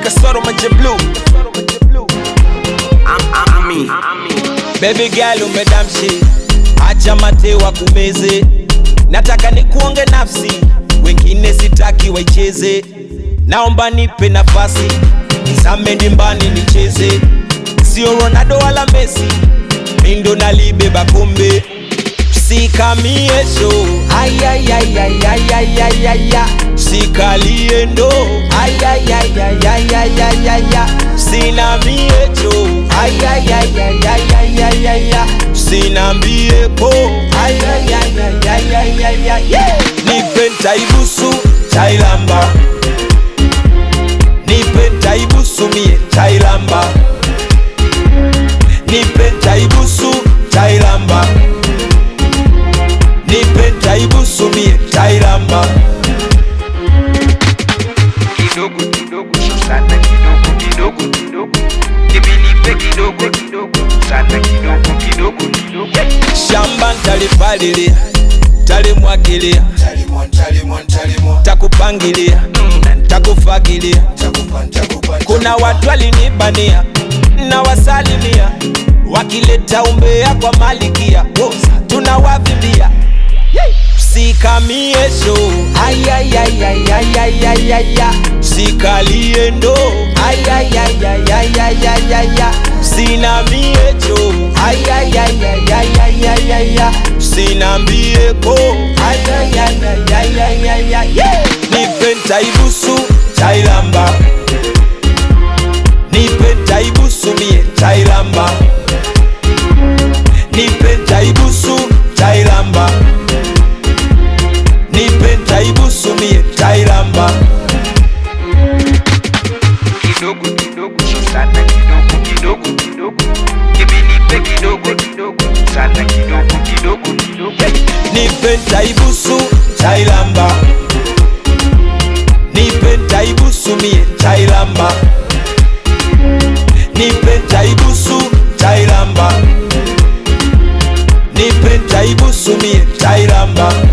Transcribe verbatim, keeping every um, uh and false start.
kasoro maje blue. Ami, ami. Baby girl umedamshi, acha mate wa kumeze. Nataka nikuonge nafsi, wengine sitaki waicheze. Naomba nipe nafasi, nizame ndimbani nicheze. Sio Ronaldo wala Messi, mindo nalibeba kombe. Sikamie show, ay ay ay ay ay ay ay ay ay. Sikalie ndo, ay ay ay ay ay ay ay ay ay. Sinamie cho, ay ay ay ay ay ay ay ay ay. Sinambie po, ay ay ay ay ay ay ay ay ay. Nipenta ibusu, chailamba. Nipenta ibusu mie, chailamba. Nipenta ibusu, chailamba. Nipenta ibusu mie, chailamba. Kidogo kidogo, sana kidogo kidogo kidogo. Kimi nipe kidogo kidogo, sana kidogo kidogo kidogo. Shamba ntalipalilia, talimwagilia, takupangilia, takufagilia. Kuna watu walinibania na wasalimia, wakileta umbea kwa malikia, tunawavimbia. Sikamie show, ay ay ay ay ay ay ay ay ay. Sikalie ndo, ay ay ay ay ay ay ay ay ay. Sinamie cho, ay ay ay ay ay ay ay ay ay. Sinambie po, ay ay ay ay ay ay ay ay. Nipenta ibusu, chailamba. Nipenta ibusu mie, chailamba. Nipenta ibusu, chailamba. Nipenta ibusu mie, chailamba. Kidogo kidogo, sana kidogo kidogo kidogo. Kimi nipe kidogo kidogo, sana kidogo kidogo kidogo. Nipenta ibusu, chailamba. Nipenta ibusu mie, chailamba. Nipenta ibusu, chailamba. Nipenta ibusu mie, chailamba.